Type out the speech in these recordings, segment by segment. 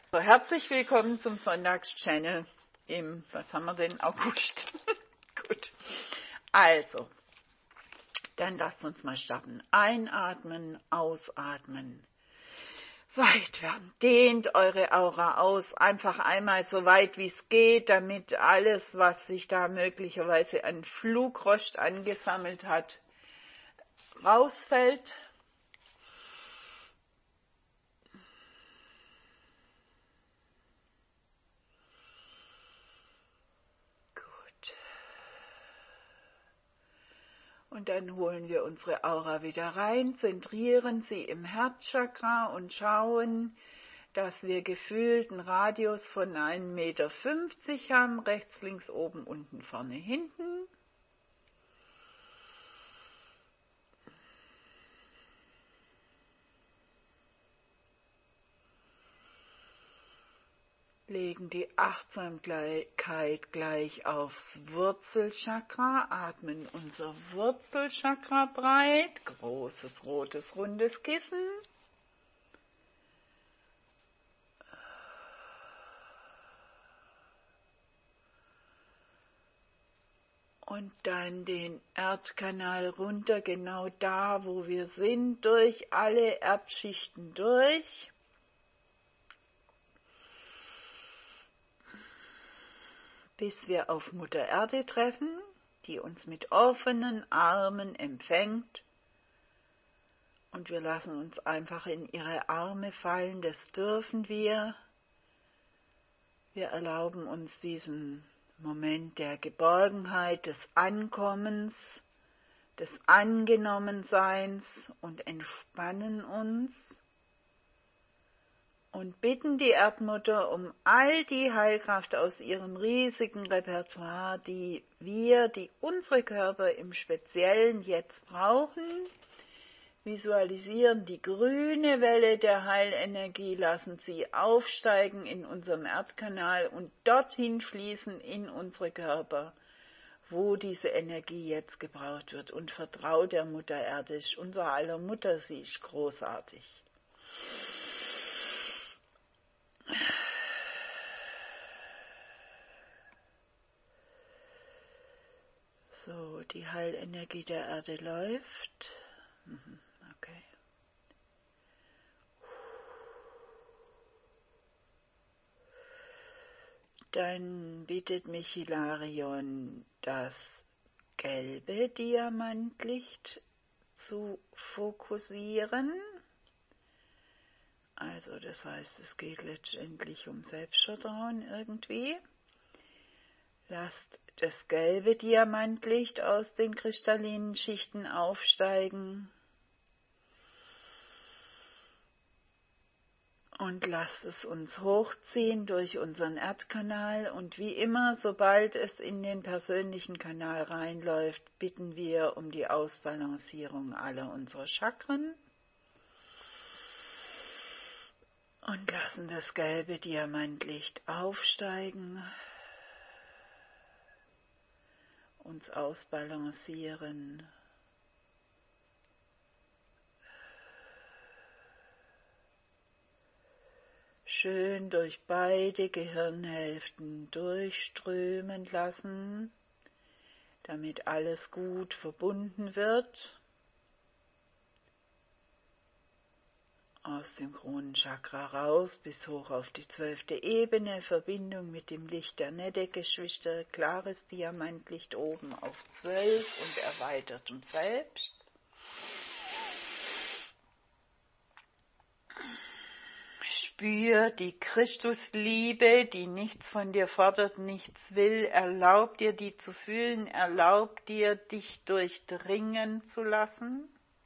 So, herzlich willkommen zum Sonntagschannel im, was haben wir denn, August. Gut, also, dann lasst uns mal starten. Einatmen, ausatmen, weit werden. Dehnt eure Aura aus, einfach einmal so weit wie es geht, damit alles, was sich da möglicherweise an Flugrost angesammelt hat, rausfällt. Und dann holen wir unsere Aura wieder rein, zentrieren sie im Herzchakra und schauen, dass wir gefühlt einen Radius von 1,50 Meter haben, rechts, links, oben, unten, vorne, hinten. Legen die Achtsamkeit gleich aufs Wurzelchakra, atmen unser Wurzelchakra breit, großes, rotes, rundes Kissen. Und dann den Erdkanal runter, genau da, wo wir sind, durch alle Erdschichten durch. Bis wir auf Mutter Erde treffen, die uns mit offenen Armen empfängt. Und wir lassen uns einfach in ihre Arme fallen, das dürfen wir. Wir erlauben uns diesen Moment der Geborgenheit, des Ankommens, des Angenommenseins und entspannen uns. Und bitten die Erdmutter um all die Heilkraft aus ihrem riesigen Repertoire, die unsere Körper im Speziellen jetzt brauchen. Visualisieren die grüne Welle der Heilenergie, lassen sie aufsteigen in unserem Erdkanal und dorthin fließen in unsere Körper, wo diese Energie jetzt gebraucht wird. Und vertraut der Mutter Erde, ist unser aller Mutter, sie ist großartig. So, die Heilenergie der Erde läuft. Okay. Dann bittet mich Hilarion, das gelbe Diamantlicht zu fokussieren. Also das heißt, es geht letztendlich um Selbstvertrauen irgendwie. Lasst das gelbe Diamantlicht aus den kristallinen Schichten aufsteigen und lasst es uns hochziehen durch unseren Erdkanal. Und wie immer, sobald es in den persönlichen Kanal reinläuft, bitten wir um die Ausbalancierung aller unserer Chakren. Und lassen das gelbe Diamantlicht aufsteigen, uns ausbalancieren. Schön durch beide Gehirnhälften durchströmen lassen, damit alles gut verbunden wird. Aus dem Kronenchakra raus bis hoch auf die 12. Ebene, Verbindung mit dem Licht der Nedeck-Geschwister, klares Diamantlicht oben auf 12 und erweitert uns selbst. Spür die Christusliebe, die nichts von dir fordert, nichts will, erlaub dir, die zu fühlen, erlaub dir, dich durchdringen zu lassen.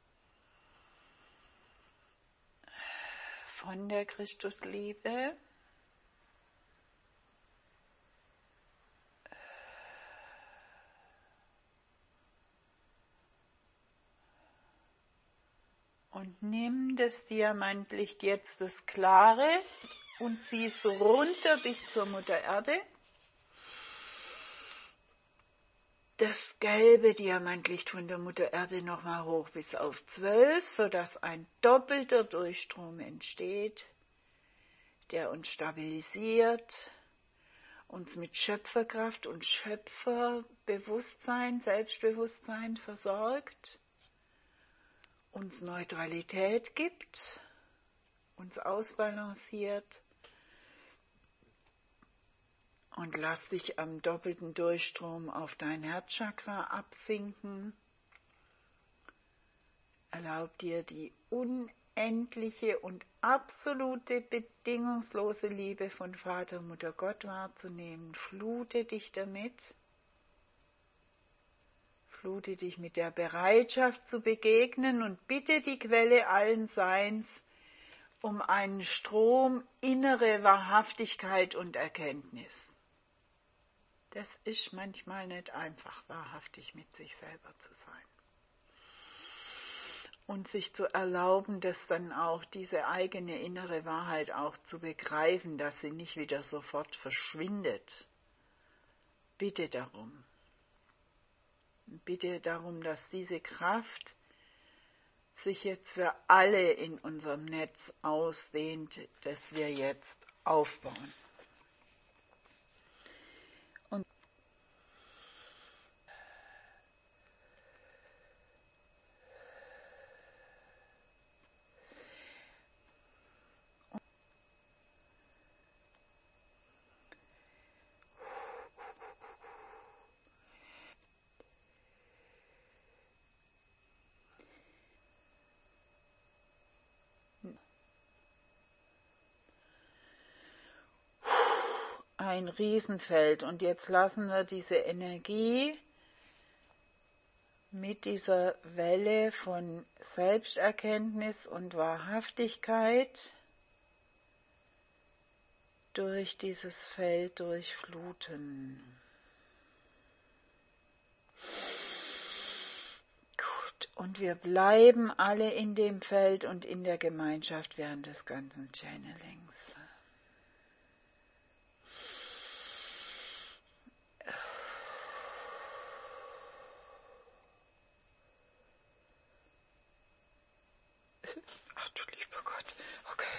Von der Christusliebe. Und nimm das Diamantlicht jetzt, das klare, und zieh es runter bis zur Mutter Erde. Das gelbe Diamantlicht von der Mutter Erde nochmal hoch bis auf 12, sodass ein doppelter Durchstrom entsteht. der uns stabilisiert, uns mit Schöpferkraft und Schöpferbewusstsein, Selbstbewusstsein versorgt, uns Neutralität gibt, uns ausbalanciert. Und lass dich am doppelten Durchstrom auf dein Herzchakra absinken. Erlaub dir die unendliche und absolute bedingungslose Liebe von Vater und Mutter Gott wahrzunehmen. Flute dich damit. Flute dich mit der Bereitschaft zu begegnen und bitte die Quelle allen Seins um einen Strom innere Wahrhaftigkeit und Erkenntnis. Das ist manchmal nicht einfach, wahrhaftig mit sich selber zu sein. Und sich zu erlauben, dass dann auch diese eigene innere Wahrheit auch zu begreifen, dass sie nicht wieder sofort verschwindet. Bitte darum. Bitte darum, dass diese Kraft sich jetzt für alle in unserem Netz ausdehnt, das wir jetzt aufbauen. Ein Riesenfeld, und jetzt lassen wir diese Energie mit dieser Welle von Selbsterkenntnis und Wahrhaftigkeit durch dieses Feld durchfluten. Gut, und wir bleiben alle in dem Feld und in der Gemeinschaft während des ganzen Channelings. Ach du lieber Gott, okay.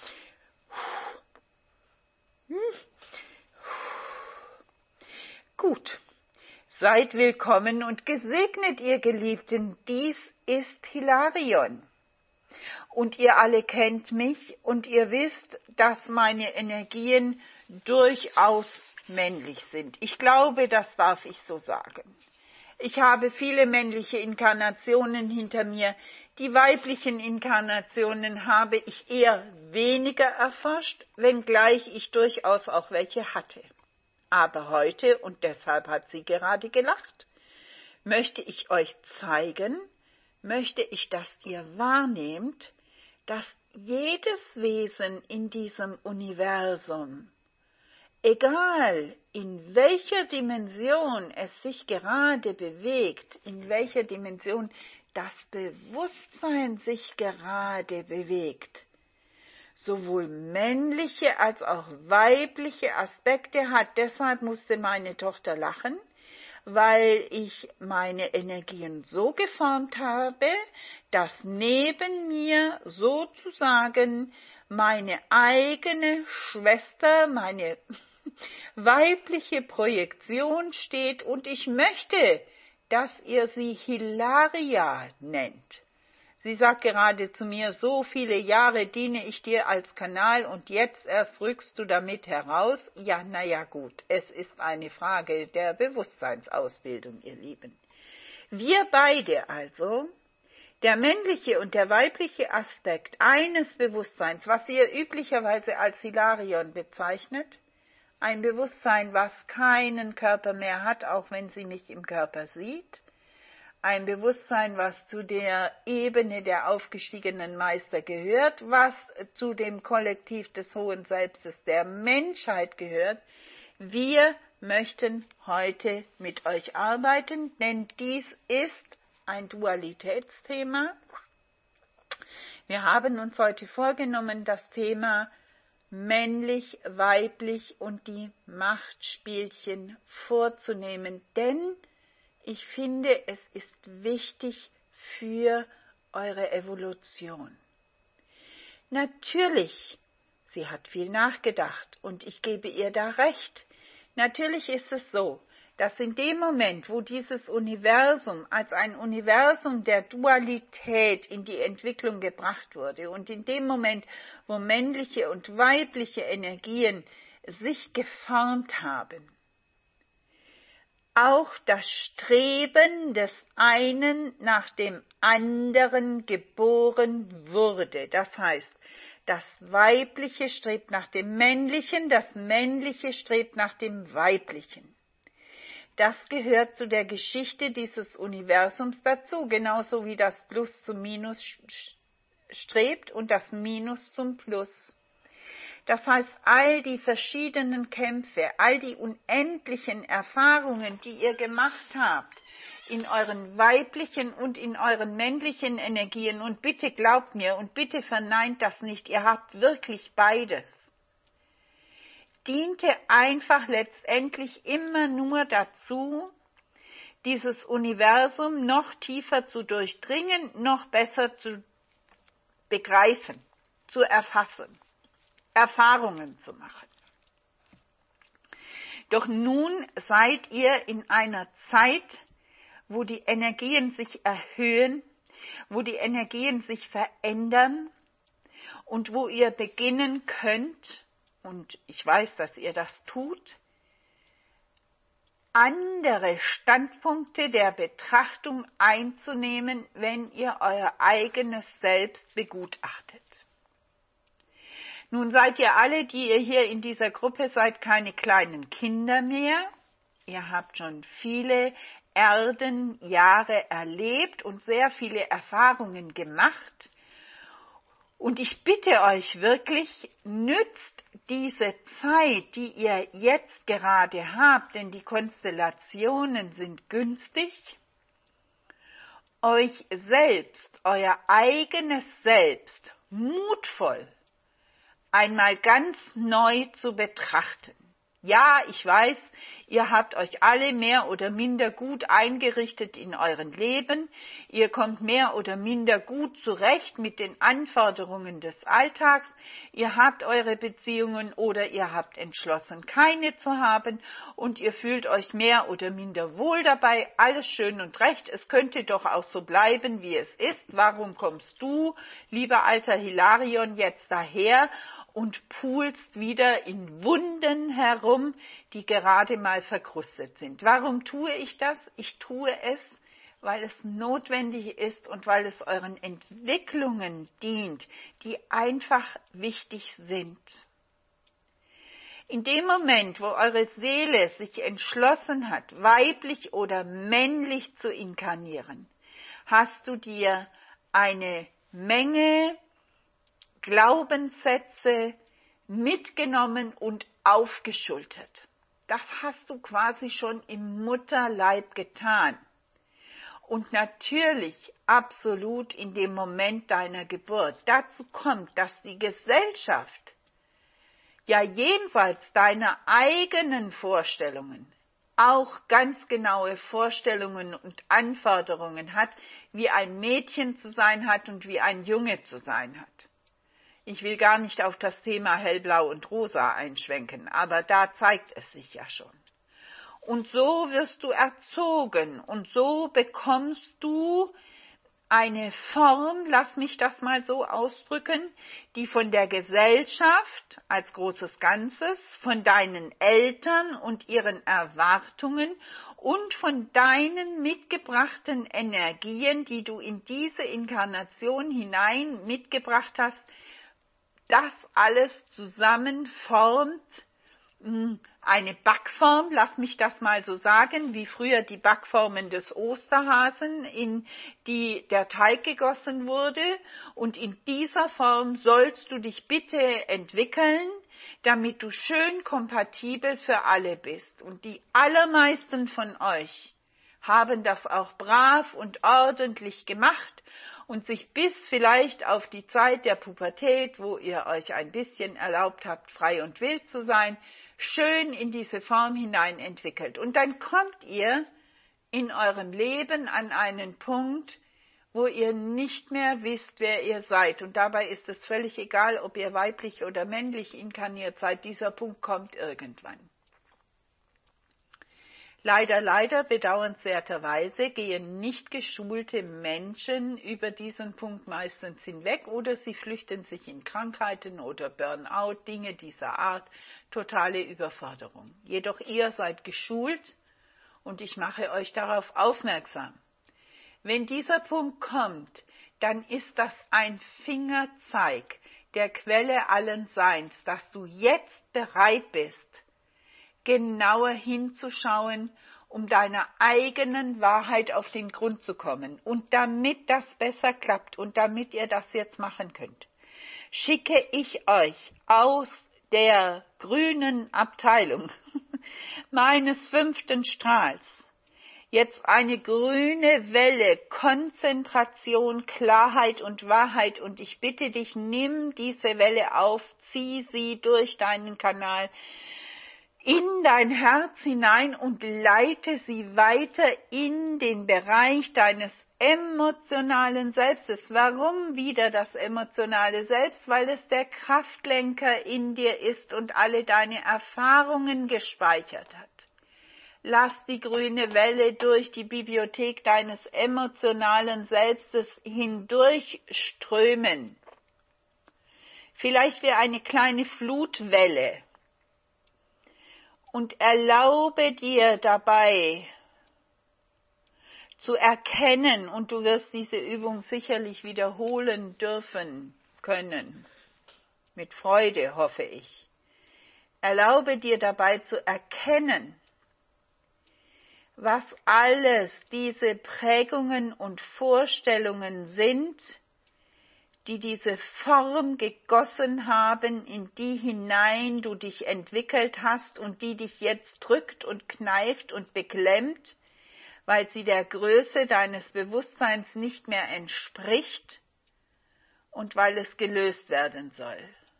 Gut, seid willkommen und gesegnet, ihr Geliebten, dies ist Hilarion. Und ihr alle kennt mich und ihr wisst, dass meine Energien durchaus männlich sind. Ich glaube, das darf ich so sagen. Ich habe viele männliche Inkarnationen hinter mir. Die weiblichen Inkarnationen habe ich eher weniger erforscht, wenngleich ich durchaus auch welche hatte. Aber heute, und deshalb hat sie gerade gelacht, möchte ich euch zeigen, möchte ich, dass ihr wahrnehmt, dass jedes Wesen in diesem Universum, egal in welcher Dimension es sich gerade bewegt, in welcher Dimension das Bewusstsein sich gerade bewegt, sowohl männliche als auch weibliche Aspekte hat. Deshalb musste meine Tochter lachen, weil ich meine Energien so geformt habe, dass neben mir sozusagen meine eigene Schwester, meine weibliche Projektion steht, und ich möchte, dass ihr sie Hilaria nennt. Sie sagt gerade zu mir, so viele Jahre diene ich dir als Kanal und jetzt erst rückst du damit heraus. Ja, naja gut, es ist eine Frage der Bewusstseinsausbildung, ihr Lieben. Wir beide also, der männliche und der weibliche Aspekt eines Bewusstseins, was ihr üblicherweise als Hilarion bezeichnet, ein Bewusstsein, was keinen Körper mehr hat, auch wenn sie mich im Körper sieht, ein Bewusstsein, was zu der Ebene der aufgestiegenen Meister gehört, was zu dem Kollektiv des Hohen Selbstes der Menschheit gehört. Wir möchten heute mit euch arbeiten, denn dies ist ein Dualitätsthema. Wir haben uns heute vorgenommen, das Thema männlich, weiblich und die Machtspielchen vorzunehmen, denn ich finde, es ist wichtig für eure Evolution. Natürlich Sie hat viel nachgedacht und ich gebe ihr da recht. Natürlich ist es so, dass in dem Moment, wo dieses Universum als ein Universum der Dualität in die Entwicklung gebracht wurde und in dem Moment, wo männliche und weibliche Energien sich geformt haben, auch das Streben des einen nach dem anderen geboren wurde. Das heißt, das Weibliche strebt nach dem Männlichen, das Männliche strebt nach dem Weiblichen. Das gehört zu der Geschichte dieses Universums dazu, genauso wie das Plus zum Minus strebt und das Minus zum Plus. Das heißt, all die verschiedenen Kämpfe, all die unendlichen Erfahrungen, die ihr gemacht habt, in euren weiblichen und in euren männlichen Energien, und bitte glaubt mir und bitte verneint das nicht, ihr habt wirklich beides, diente einfach letztendlich immer nur dazu, dieses Universum noch tiefer zu durchdringen, noch besser zu begreifen, zu erfassen, Erfahrungen zu machen. Doch nun seid ihr in einer Zeit, wo die Energien sich erhöhen, wo die Energien sich verändern und wo ihr beginnen könnt, und ich weiß, dass ihr das tut, andere Standpunkte der Betrachtung einzunehmen, wenn ihr euer eigenes Selbst begutachtet. Nun seid ihr alle, die ihr hier in dieser Gruppe seid, keine kleinen Kinder mehr. Ihr habt schon viele Erdenjahre erlebt und sehr viele Erfahrungen gemacht. Und ich bitte euch wirklich, nützt diese Zeit, die ihr jetzt gerade habt, denn die Konstellationen sind günstig, euch selbst, euer eigenes Selbst, mutvoll einmal ganz neu zu betrachten. Ja, ich weiß, ihr habt euch alle mehr oder minder gut eingerichtet in euren Leben. Ihr kommt mehr oder minder gut zurecht mit den Anforderungen des Alltags. Ihr habt eure Beziehungen oder ihr habt entschlossen, keine zu haben und ihr fühlt euch mehr oder minder wohl dabei. Alles schön und recht. Es könnte doch auch so bleiben, wie es ist. Warum kommst du, lieber alter Hilarion, jetzt daher und pulst wieder in Wunden herum, die gerade mal verkrustet sind? Warum tue ich das? Ich tue es, weil es notwendig ist und weil es euren Entwicklungen dient, die einfach wichtig sind. In dem Moment, wo eure Seele sich entschlossen hat, weiblich oder männlich zu inkarnieren, hast du dir eine Menge Glaubenssätze mitgenommen und aufgeschultert. Das hast du quasi schon im Mutterleib getan. Und natürlich absolut in dem Moment deiner Geburt. Dazu kommt, dass die Gesellschaft ja jenseits deiner eigenen Vorstellungen auch ganz genaue Vorstellungen und Anforderungen hat, wie ein Mädchen zu sein hat und wie ein Junge zu sein hat. Ich will gar nicht auf das Thema hellblau und rosa einschwenken, aber da zeigt es sich ja schon. Und so wirst du erzogen und so bekommst du eine Form, lass mich das mal so ausdrücken, die von der Gesellschaft als großes Ganzes, von deinen Eltern und ihren Erwartungen und von deinen mitgebrachten Energien, die du in diese Inkarnation hinein mitgebracht hast, das alles zusammen formt eine Backform, lass mich das mal so sagen, wie früher die Backformen des Osterhasen, in die der Teig gegossen wurde. Und in dieser Form sollst du dich bitte entwickeln, damit du schön kompatibel für alle bist. Und die allermeisten von euch haben das auch brav und ordentlich gemacht und sich bis vielleicht auf die Zeit der Pubertät, wo ihr euch ein bisschen erlaubt habt, frei und wild zu sein, schön in diese Form hinein entwickelt. Und dann kommt ihr in eurem Leben an einen Punkt, wo ihr nicht mehr wisst, wer ihr seid. Und dabei ist es völlig egal, ob ihr weiblich oder männlich inkarniert seid. Dieser Punkt kommt irgendwann. Leider, bedauernswerterweise gehen nicht geschulte Menschen über diesen Punkt meistens hinweg oder sie flüchten sich in Krankheiten oder Burnout, Dinge dieser Art, totale Überforderung. Jedoch ihr seid geschult und ich mache euch darauf aufmerksam. Wenn dieser Punkt kommt, dann ist das ein Fingerzeig der Quelle allen Seins, dass du jetzt bereit bist, genauer hinzuschauen, um deiner eigenen Wahrheit auf den Grund zu kommen. Und damit das besser klappt und damit ihr das jetzt machen könnt, schicke ich euch aus der grünen Abteilung meines 5. Strahls jetzt eine grüne Welle, Konzentration, Klarheit und Wahrheit. Und ich bitte dich, nimm diese Welle auf, zieh sie durch deinen Kanal in dein Herz hinein und leite sie weiter in den Bereich deines emotionalen Selbstes. Warum wieder das emotionale Selbst? Weil es der Kraftlenker in dir ist und alle deine Erfahrungen gespeichert hat. Lass die grüne Welle durch die Bibliothek deines emotionalen Selbstes hindurchströmen. Vielleicht wie eine kleine Flutwelle. Und erlaube dir dabei zu erkennen, und du wirst diese Übung sicherlich wiederholen dürfen können, mit Freude hoffe ich. Erlaube dir dabei zu erkennen, was alles diese Prägungen und Vorstellungen sind, die diese Form gegossen haben, in die hinein du dich entwickelt hast und die dich jetzt drückt und kneift und beklemmt, weil sie der Größe deines Bewusstseins nicht mehr entspricht und weil es gelöst werden soll.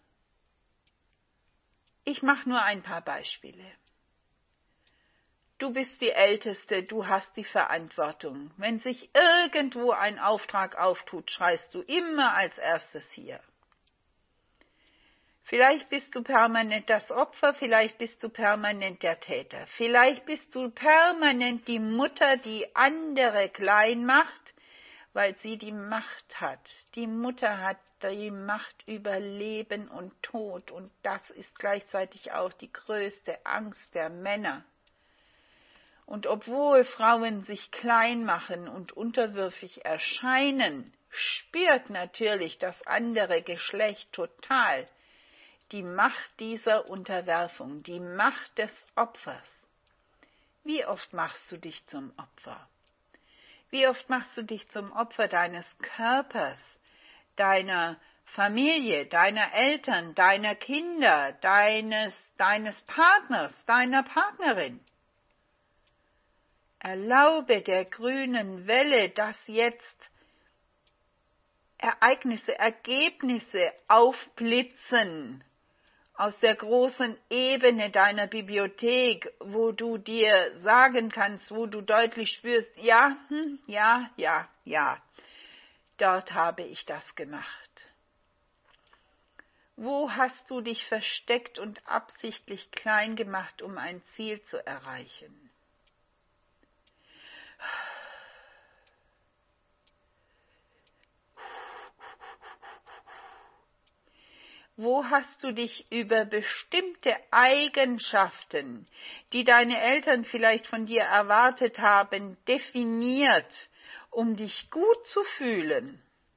Ich mache nur ein paar Beispiele. Du bist die Älteste, du hast die Verantwortung. Wenn sich irgendwo ein Auftrag auftut, schreist du immer als erstes hier. Vielleicht bist du permanent das Opfer, vielleicht bist du permanent der Täter. Vielleicht bist du permanent die Mutter, die andere klein macht, weil sie die Macht hat. Die Mutter hat die Macht über Leben und Tod und das ist gleichzeitig auch die größte Angst der Männer. Und obwohl Frauen sich klein machen und unterwürfig erscheinen, spürt natürlich das andere Geschlecht total die Macht dieser Unterwerfung, die Macht des Opfers. Wie oft machst du dich zum Opfer? Wie oft machst du dich zum Opfer deines Körpers, deiner Familie, deiner Eltern, deiner Kinder, deines Partners, deiner Partnerin? Erlaube der grünen Welle, dass jetzt Ereignisse, Ergebnisse aufblitzen aus der großen Ebene deiner Bibliothek, wo du dir sagen kannst, wo du deutlich spürst, ja, dort habe ich das gemacht. Wo hast du dich versteckt und absichtlich klein gemacht, um ein Ziel zu erreichen? Wo hast du dich über bestimmte Eigenschaften, die deine Eltern vielleicht von dir erwartet haben, definiert, um dich gut zu fühlen?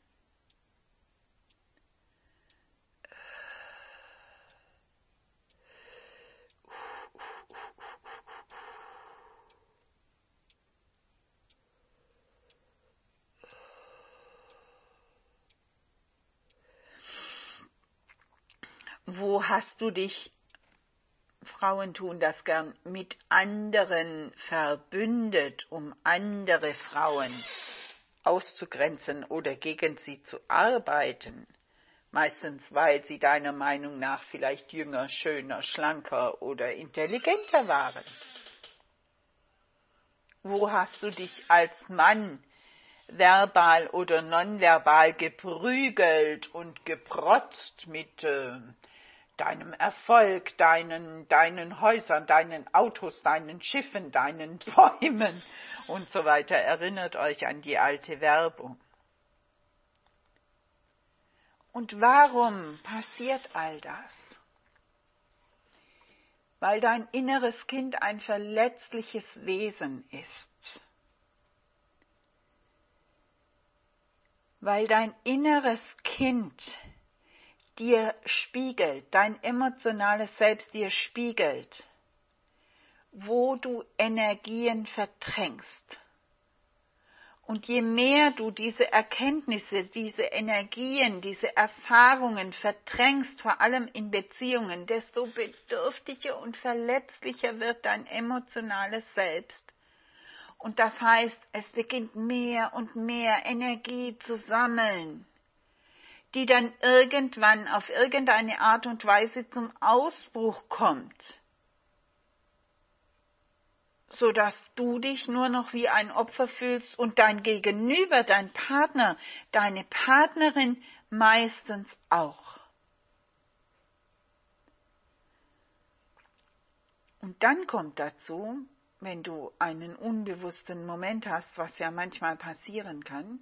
Wo hast du dich, Frauen tun das gern, mit anderen verbündet, um andere Frauen auszugrenzen oder gegen sie zu arbeiten? Meistens, weil sie deiner Meinung nach vielleicht jünger, schöner, schlanker oder intelligenter waren. Wo hast du dich als Mann verbal oder nonverbal geprügelt und geprotzt mit deinem Erfolg, deinen Häusern, deinen Autos, deinen Schiffen, deinen Bäumen und so weiter. Erinnert euch an die alte Werbung. Und warum passiert all das? Weil dein inneres Kind ein verletzliches Wesen ist. Weil dein inneres Kind dir spiegelt, dein emotionales Selbst dir spiegelt, wo du Energien verdrängst. Und je mehr du diese Erkenntnisse, diese Energien, diese Erfahrungen verdrängst, vor allem in Beziehungen, desto bedürftiger und verletzlicher wird dein emotionales Selbst. Und das heißt, es beginnt mehr und mehr Energie zu sammeln, die dann irgendwann auf irgendeine Art und Weise zum Ausbruch kommt, sodass du dich nur noch wie ein Opfer fühlst und dein Gegenüber, dein Partner, deine Partnerin meistens auch. Und dann kommt dazu, wenn du einen unbewussten Moment hast, was ja manchmal passieren kann,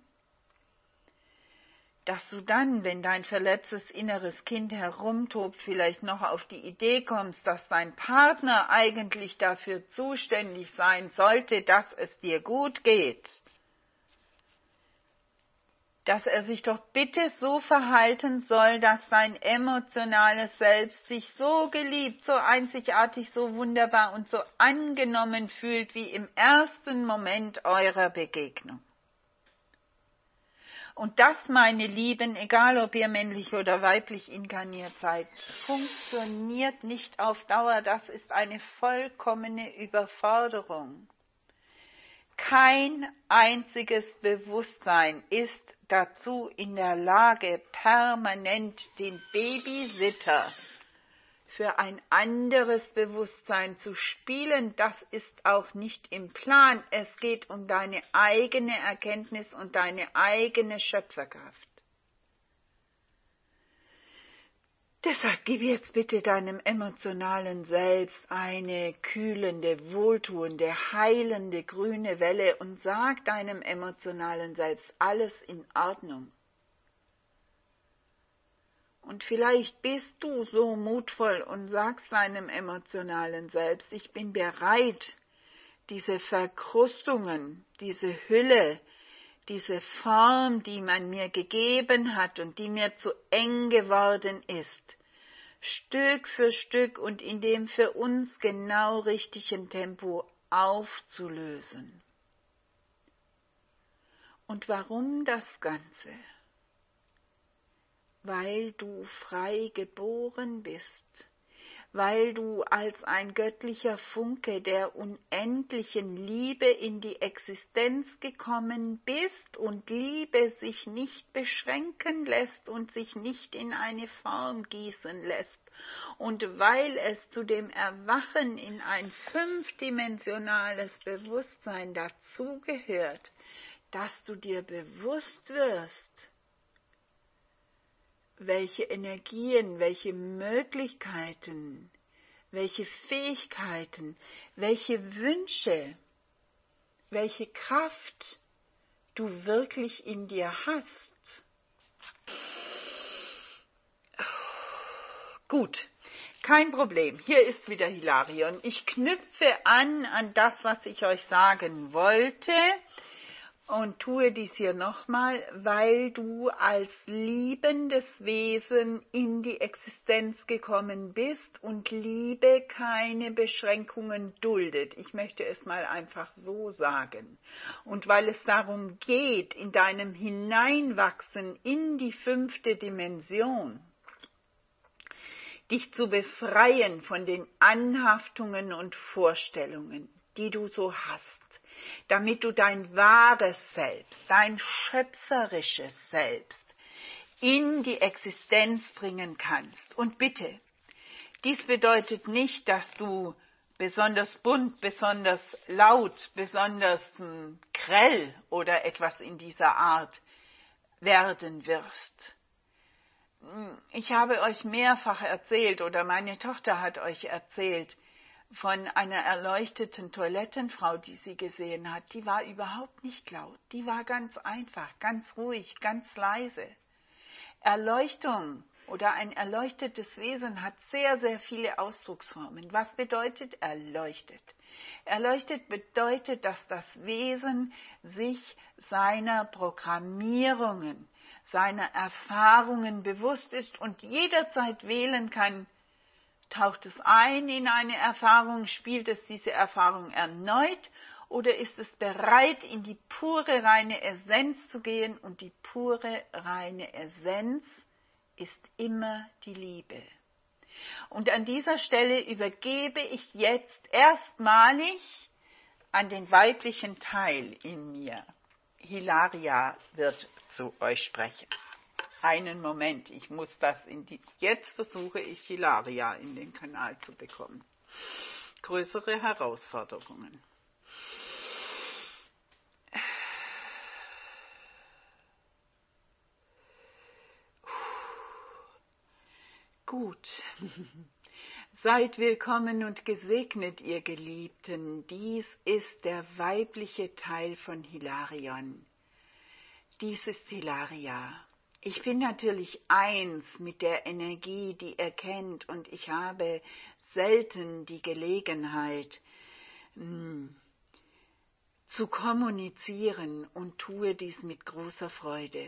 dass du dann, wenn dein verletztes inneres Kind herumtobt, vielleicht noch auf die Idee kommst, dass dein Partner eigentlich dafür zuständig sein sollte, dass es dir gut geht. Dass er sich doch bitte so verhalten soll, dass sein emotionales Selbst sich so geliebt, so einzigartig, so wunderbar und so angenommen fühlt wie im ersten Moment eurer Begegnung. Und das, meine Lieben, egal ob ihr männlich oder weiblich inkarniert seid, funktioniert nicht auf Dauer. Das ist eine vollkommene Überforderung. Kein einziges Bewusstsein ist dazu in der Lage, permanent den Babysitter für ein anderes Bewusstsein zu spielen. Das ist auch nicht im Plan. Es geht um deine eigene Erkenntnis und deine eigene Schöpferkraft. Deshalb gib jetzt bitte deinem emotionalen Selbst eine kühlende, wohltuende, heilende grüne Welle und sag deinem emotionalen Selbst, alles in Ordnung. Und vielleicht bist du so mutvoll und sagst deinem emotionalen Selbst, ich bin bereit, diese Verkrustungen, diese Hülle, diese Form, die man mir gegeben hat und die mir zu eng geworden ist, Stück für Stück und in dem für uns genau richtigen Tempo aufzulösen. Und warum das Ganze? Weil du frei geboren bist, weil du als ein göttlicher Funke der unendlichen Liebe in die Existenz gekommen bist und Liebe sich nicht beschränken lässt und sich nicht in eine Form gießen lässt. Und weil es zu dem Erwachen in ein 5-dimensionales Bewusstsein dazugehört, dass du dir bewusst wirst, welche Energien, welche Möglichkeiten, welche Fähigkeiten, welche Wünsche, welche Kraft du wirklich in dir hast. Gut, kein Problem. Hier ist wieder Hilarion. Ich knüpfe an das, was ich euch sagen wollte. Und tue dies hier nochmal, weil du als liebendes Wesen in die Existenz gekommen bist und Liebe keine Beschränkungen duldet. Ich möchte es mal einfach so sagen. Und weil es darum geht, in deinem Hineinwachsen in die 5. Dimension, dich zu befreien von den Anhaftungen und Vorstellungen, die du so hast, damit du dein wahres Selbst, dein schöpferisches Selbst in die Existenz bringen kannst. Und bitte, dies bedeutet nicht, dass du besonders bunt, besonders laut, besonders grell oder etwas in dieser Art werden wirst. Ich habe euch mehrfach erzählt, oder meine Tochter hat euch erzählt, von einer erleuchteten Toilettenfrau, die sie gesehen hat. Die war überhaupt nicht laut, die war ganz einfach, ganz ruhig, ganz leise. Erleuchtung oder ein erleuchtetes Wesen hat sehr, sehr viele Ausdrucksformen. Was bedeutet erleuchtet? Erleuchtet bedeutet, dass das Wesen sich seiner Programmierungen, seiner Erfahrungen bewusst ist und jederzeit wählen kann, taucht es ein in eine Erfahrung, spielt es diese Erfahrung erneut oder ist es bereit, in die pure, reine Essenz zu gehen? Und die pure, reine Essenz ist immer die Liebe. Und an dieser Stelle übergebe ich jetzt erstmalig an den weiblichen Teil in mir. Hilaria wird zu euch sprechen. Einen Moment, ich muss jetzt versuche ich Hilaria in den Kanal zu bekommen. Größere Herausforderungen. Gut. Seid willkommen und gesegnet, ihr Geliebten. Dies ist der weibliche Teil von Hilarion. Dies ist Hilaria. Ich bin natürlich eins mit der Energie, die er kennt, und ich habe selten die Gelegenheit zu kommunizieren und tue dies mit großer Freude.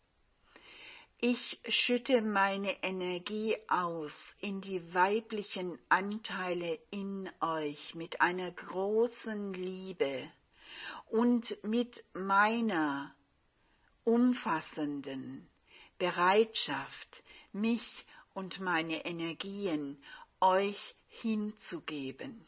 Ich schütte meine Energie aus in die weiblichen Anteile in euch mit einer großen Liebe und mit meiner umfassenden Bereitschaft, mich und meine Energien euch hinzugeben.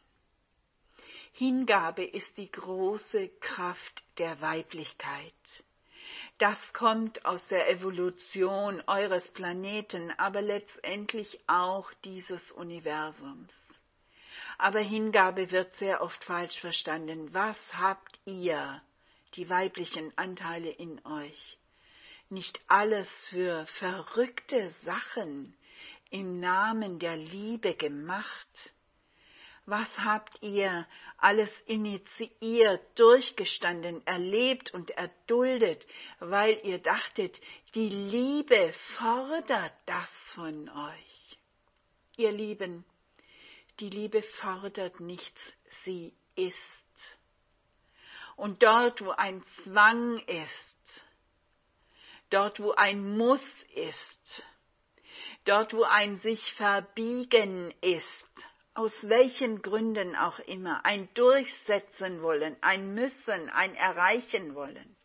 Hingabe ist die große Kraft der Weiblichkeit. Das kommt aus der Evolution eures Planeten, aber letztendlich auch dieses Universums. Aber Hingabe wird sehr oft falsch verstanden. Was habt ihr, die weiblichen Anteile in euch, nicht alles für verrückte Sachen im Namen der Liebe gemacht? Was habt ihr alles initiiert, durchgestanden, erlebt und erduldet, weil ihr dachtet, die Liebe fordert das von euch? Ihr Lieben, die Liebe fordert nichts, sie ist. Und dort, wo ein Zwang ist, dort, wo ein Muss ist, dort, wo ein sich verbiegen ist, aus welchen Gründen auch immer, ein Durchsetzen wollen, ein Müssen, ein Erreichen wollen,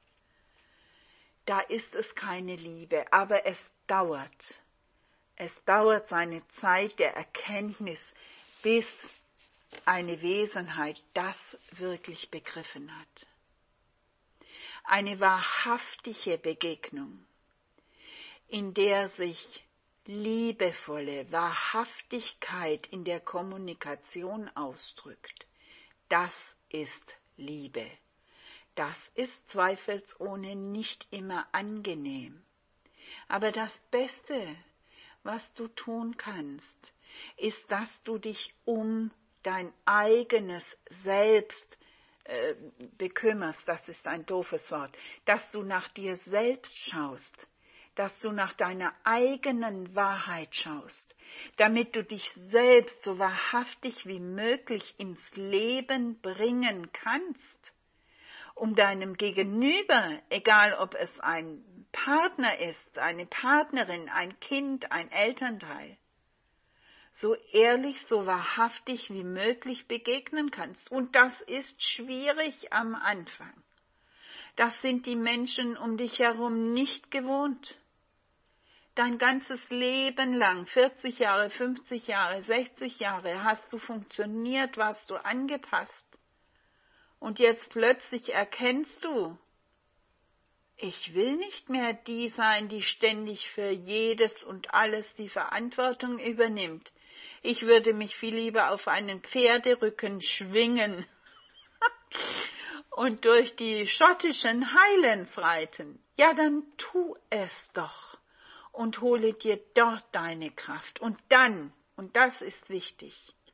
da ist es keine Liebe, aber es dauert. Es dauert seine Zeit der Erkenntnis, bis eine Wesenheit das wirklich begriffen hat. Eine wahrhaftige Begegnung, in der sich liebevolle Wahrhaftigkeit in der Kommunikation ausdrückt, das ist Liebe. Das ist zweifelsohne nicht immer angenehm. Aber das Beste, was du tun kannst, ist, dass du dich um dein eigenes Selbst bekümmerst, das ist ein doofes Wort, dass du nach dir selbst schaust, dass du nach deiner eigenen Wahrheit schaust, damit du dich selbst so wahrhaftig wie möglich ins Leben bringen kannst, um deinem Gegenüber, egal ob es ein Partner ist, eine Partnerin, ein Kind, ein Elternteil, so ehrlich, so wahrhaftig wie möglich begegnen kannst. Und das ist schwierig am Anfang. Das sind die Menschen um dich herum nicht gewohnt. Dein ganzes Leben lang, 40 Jahre, 50 Jahre, 60 Jahre, hast du funktioniert, warst du angepasst. Und jetzt plötzlich erkennst du, ich will nicht mehr die sein, die ständig für jedes und alles die Verantwortung übernimmt. Ich würde mich viel lieber auf einen Pferderücken schwingen und durch die schottischen Highlands reiten, ja, dann tu es doch und hole dir dort deine Kraft. Und dann, und das ist wichtig,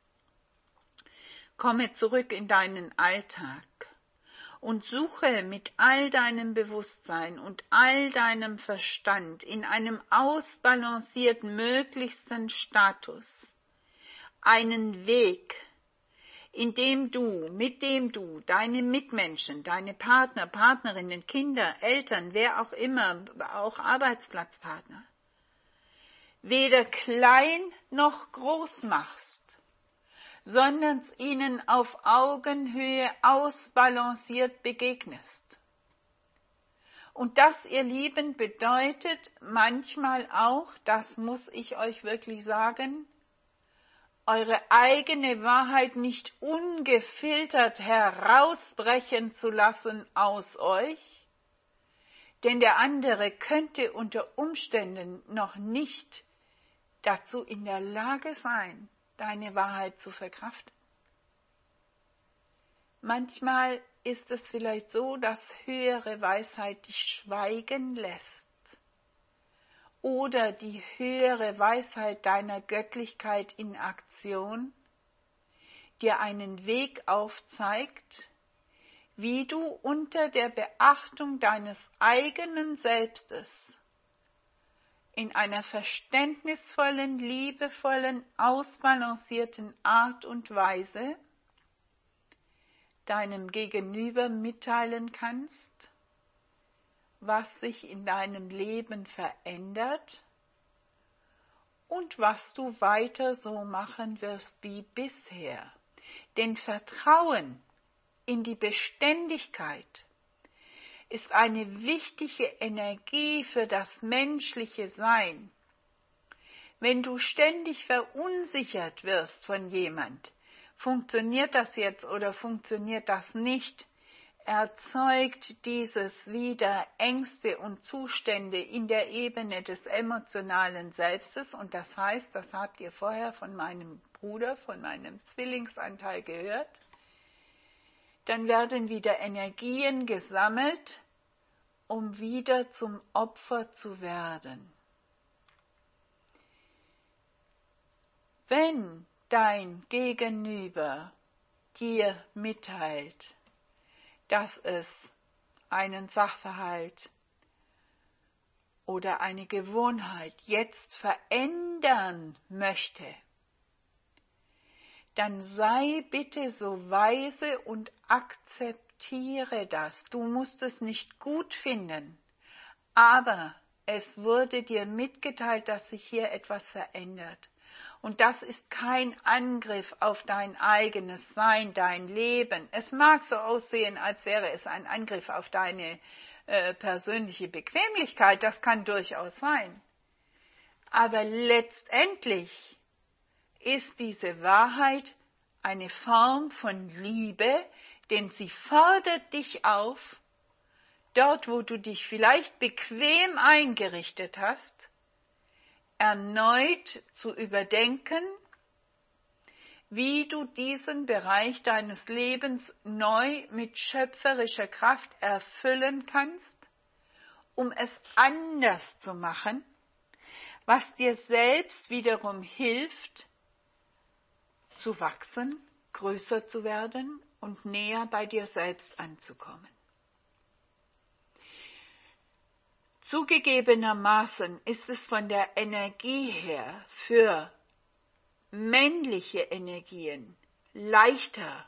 komme zurück in deinen Alltag und suche mit all deinem Bewusstsein und all deinem Verstand in einem ausbalancierten, möglichsten Status einen Weg, mit dem du deine Mitmenschen, deine Partner, Partnerinnen, Kinder, Eltern, wer auch immer, auch Arbeitsplatzpartner, weder klein noch groß machst, sondern ihnen auf Augenhöhe ausbalanciert begegnest. Und das, ihr Lieben, bedeutet manchmal auch, das muss ich euch wirklich sagen, eure eigene Wahrheit nicht ungefiltert herausbrechen zu lassen aus euch, denn der andere könnte unter Umständen noch nicht dazu in der Lage sein, deine Wahrheit zu verkraften. Manchmal ist es vielleicht so, dass höhere Weisheit dich schweigen lässt oder die höhere Weisheit deiner Göttlichkeit in Aktion dir einen Weg aufzeigt, wie du unter der Beachtung deines eigenen Selbstes in einer verständnisvollen, liebevollen, ausbalancierten Art und Weise deinem Gegenüber mitteilen kannst, was sich in deinem Leben verändert und was du weiter so machen wirst wie bisher. Denn Vertrauen in die Beständigkeit ist eine wichtige Energie für das menschliche Sein. Wenn du ständig verunsichert wirst von jemand, funktioniert das jetzt oder funktioniert das nicht, erzeugt dieses wieder Ängste und Zustände in der Ebene des emotionalen Selbstes. Und das heißt, das habt ihr vorher von meinem Bruder, von meinem Zwillingsanteil gehört, dann werden wieder Energien gesammelt, um wieder zum Opfer zu werden. Wenn dein Gegenüber dir mitteilt, dass es einen Sachverhalt oder eine Gewohnheit jetzt verändern möchte, dann sei bitte so weise und akzeptiere das. Du musst es nicht gut finden, aber es wurde dir mitgeteilt, dass sich hier etwas verändert. Und das ist kein Angriff auf dein eigenes Sein, dein Leben. Es mag so aussehen, als wäre es ein Angriff auf deine persönliche Bequemlichkeit. Das kann durchaus sein. Aber letztendlich ist diese Wahrheit eine Form von Liebe, denn sie fordert dich auf, dort, wo du dich vielleicht bequem eingerichtet hast, erneut zu überdenken, wie du diesen Bereich deines Lebens neu mit schöpferischer Kraft erfüllen kannst, um es anders zu machen, was dir selbst wiederum hilft, zu wachsen, größer zu werden und näher bei dir selbst anzukommen. Zugegebenermaßen ist es von der Energie her für männliche Energien leichter,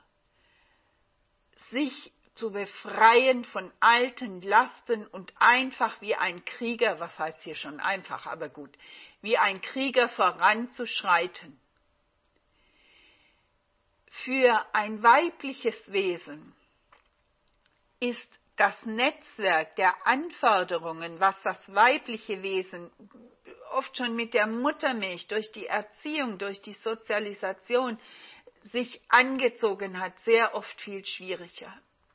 sich zu befreien von alten Lasten und einfach wie ein Krieger, was heißt hier schon einfach, aber gut, wie ein Krieger voranzuschreiten. Für ein weibliches Wesen ist das Netzwerk der Anforderungen, was das weibliche Wesen oft schon mit der Muttermilch, durch die Erziehung, durch die Sozialisation sich angezogen hat, sehr oft viel schwieriger.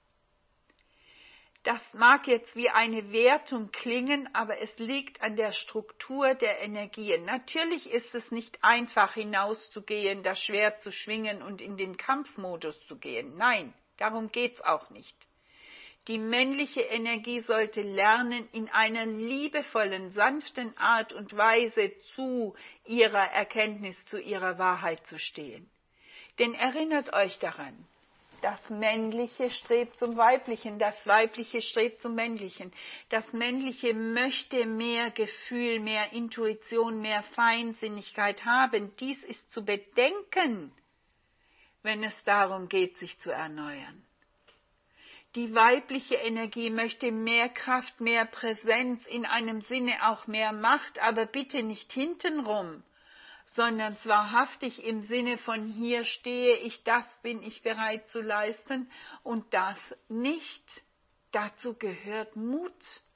Das mag jetzt wie eine Wertung klingen, aber es liegt an der Struktur der Energien. Natürlich ist es nicht einfach hinauszugehen, das Schwert zu schwingen und in den Kampfmodus zu gehen. Nein, darum geht's auch nicht. Die männliche Energie sollte lernen, in einer liebevollen, sanften Art und Weise zu ihrer Erkenntnis, zu ihrer Wahrheit zu stehen. Denn erinnert euch daran, das Männliche strebt zum Weiblichen, das Weibliche strebt zum Männlichen. Das Männliche möchte mehr Gefühl, mehr Intuition, mehr Feinsinnigkeit haben. Dies ist zu bedenken, wenn es darum geht, sich zu erneuern. Die weibliche Energie möchte mehr Kraft, mehr Präsenz, in einem Sinne auch mehr Macht, aber bitte nicht hintenrum, sondern wahrhaftig im Sinne von hier stehe ich, das bin ich bereit zu leisten und das nicht. Dazu gehört Mut.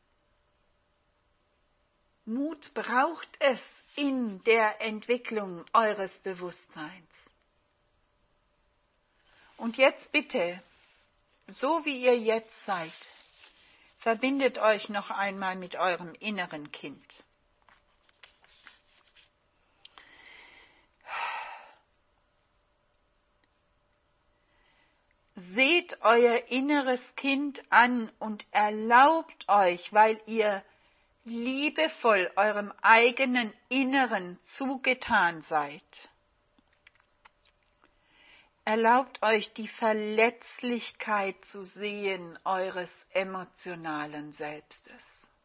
Mut braucht es in der Entwicklung eures Bewusstseins. Und jetzt bitte, so wie ihr jetzt seid, verbindet euch noch einmal mit eurem inneren Kind. Seht euer inneres Kind an und erlaubt euch, weil ihr liebevoll eurem eigenen Inneren zugetan seid, erlaubt euch die Verletzlichkeit zu sehen eures emotionalen Selbstes.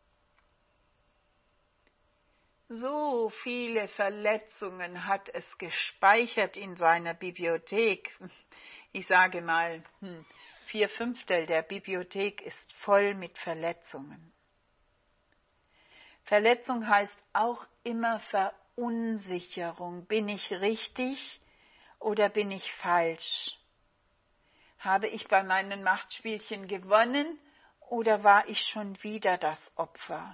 So viele Verletzungen hat es gespeichert in seiner Bibliothek. Ich sage mal, 4/5 der Bibliothek ist voll mit Verletzungen. Verletzung heißt auch immer Verunsicherung. Bin ich richtig? Oder bin ich falsch? Habe ich bei meinen Machtspielchen gewonnen oder war ich schon wieder das Opfer?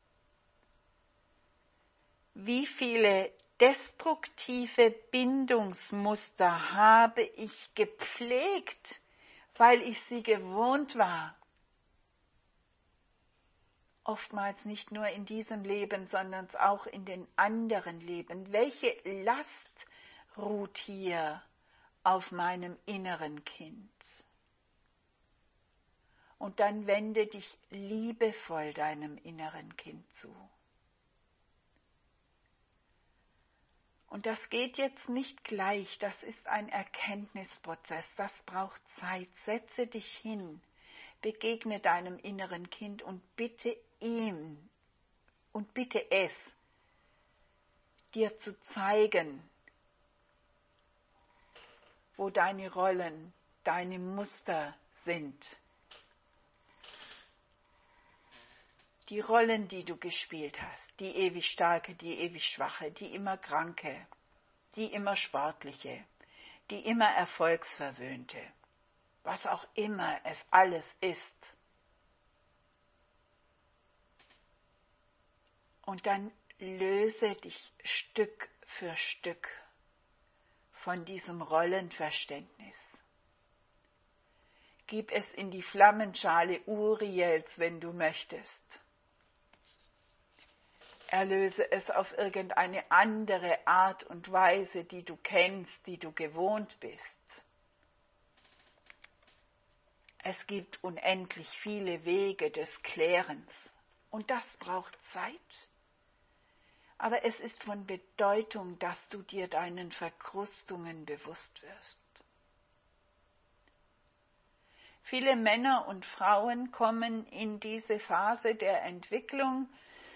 Wie viele destruktive Bindungsmuster habe ich gepflegt, weil ich sie gewohnt war? Oftmals nicht nur in diesem Leben, sondern auch in den anderen Leben. Welche Last ruht hier auf meinem inneren Kind? Und dann wende dich liebevoll deinem inneren Kind zu. Und das geht jetzt nicht gleich, das ist ein Erkenntnisprozess, das braucht Zeit. Setze dich hin, begegne deinem inneren Kind und bitte ihm und bitte es, dir zu zeigen, wo deine Rollen, deine Muster sind. Die Rollen, die du gespielt hast, die ewig Starke, die ewig Schwache, die immer Kranke, die immer Sportliche, die immer Erfolgsverwöhnte, was auch immer es alles ist. Und dann löse dich Stück für Stück von diesem Rollenverständnis. Gib es in die Flammenschale Uriels, wenn du möchtest. Erlöse es auf irgendeine andere Art und Weise, die du kennst, die du gewohnt bist. Es gibt unendlich viele Wege des Klärens und das braucht Zeit. Aber es ist von Bedeutung, dass du dir deinen Verkrustungen bewusst wirst. Viele Männer und Frauen kommen in diese Phase der Entwicklung,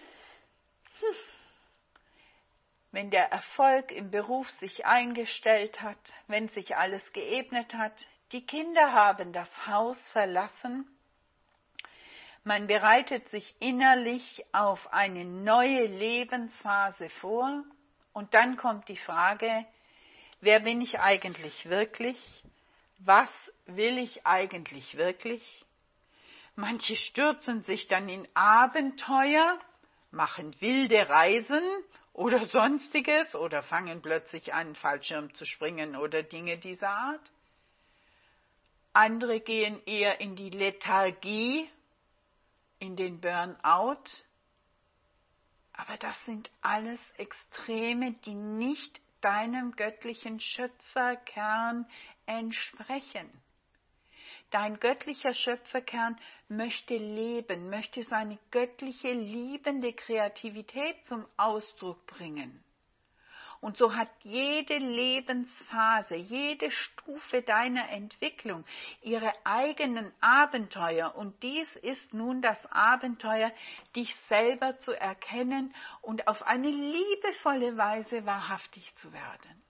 wenn der Erfolg im Beruf sich eingestellt hat, wenn sich alles geebnet hat, die Kinder haben das Haus verlassen, man bereitet sich innerlich auf eine neue Lebensphase vor und dann kommt die Frage, wer bin ich eigentlich wirklich? Was will ich eigentlich wirklich? Manche stürzen sich dann in Abenteuer, machen wilde Reisen oder Sonstiges oder fangen plötzlich an, Fallschirm zu springen oder Dinge dieser Art. Andere gehen eher in die Lethargie, in den Burnout. Aber das sind alles Extreme, die nicht deinem göttlichen Schöpferkern entsprechen. Dein göttlicher Schöpferkern möchte leben, möchte seine göttliche, liebende Kreativität zum Ausdruck bringen. Und so hat jede Lebensphase, jede Stufe deiner Entwicklung ihre eigenen Abenteuer. Und dies ist nun das Abenteuer, dich selber zu erkennen und auf eine liebevolle Weise wahrhaftig zu werden.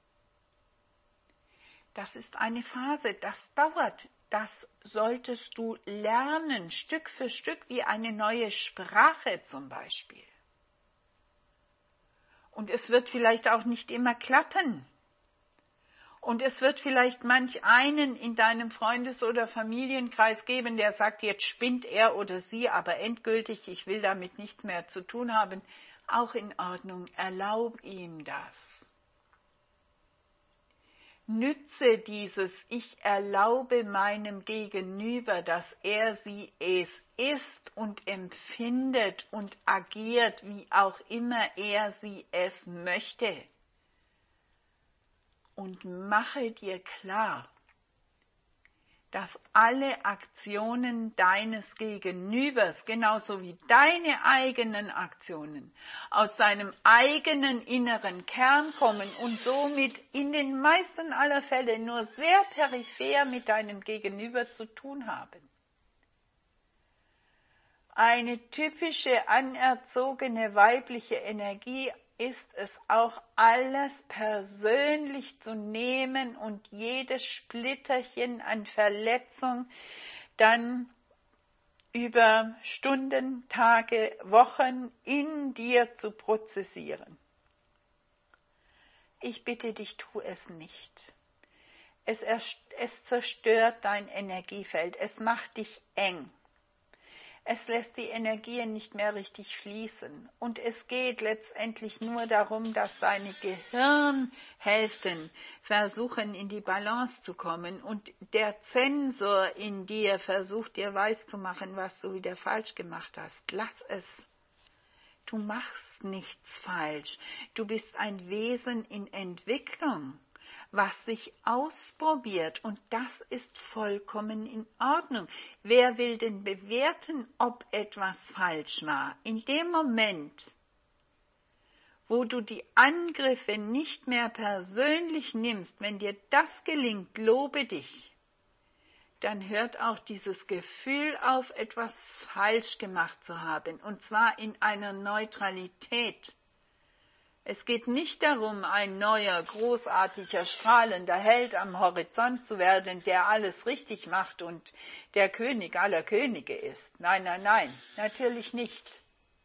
Das ist eine Phase, das dauert. Das solltest du lernen, Stück für Stück, wie eine neue Sprache zum Beispiel. Und es wird vielleicht auch nicht immer klappen. Und es wird vielleicht manch einen in deinem Freundes- oder Familienkreis geben, der sagt, jetzt spinnt er oder sie, aber endgültig, ich will damit nichts mehr zu tun haben. Auch in Ordnung, erlaub ihm das. Nütze dieses, ich erlaube meinem Gegenüber, dass er sie es ist und empfindet und agiert, wie auch immer er sie es möchte. Und mache dir klar, dass alle Aktionen deines Gegenübers, genauso wie deine eigenen Aktionen, aus seinem eigenen inneren Kern kommen und somit in den meisten aller Fälle nur sehr peripher mit deinem Gegenüber zu tun haben. Eine typische anerzogene weibliche Energie ist es auch, alles persönlich zu nehmen und jedes Splitterchen an Verletzung dann über Stunden, Tage, Wochen in dir zu prozessieren. Ich bitte dich, tu es nicht. Es zerstört dein Energiefeld, es macht dich eng. Es lässt die Energien nicht mehr richtig fließen. Und es geht letztendlich nur darum, dass deine Gehirnhälften versuchen, in die Balance zu kommen. Und der Zensor in dir versucht, dir weiszumachen, was du wieder falsch gemacht hast. Lass es. Du machst nichts falsch. Du bist ein Wesen in Entwicklung, was sich ausprobiert, und das ist vollkommen in Ordnung. Wer will denn bewerten, ob etwas falsch war? In dem Moment, wo du die Angriffe nicht mehr persönlich nimmst, wenn dir das gelingt, lobe dich, dann hört auch dieses Gefühl auf, etwas falsch gemacht zu haben, und zwar in einer Neutralität. Es geht nicht darum, ein neuer, großartiger, strahlender Held am Horizont zu werden, der alles richtig macht und der König aller Könige ist. Nein, nein, nein, natürlich nicht.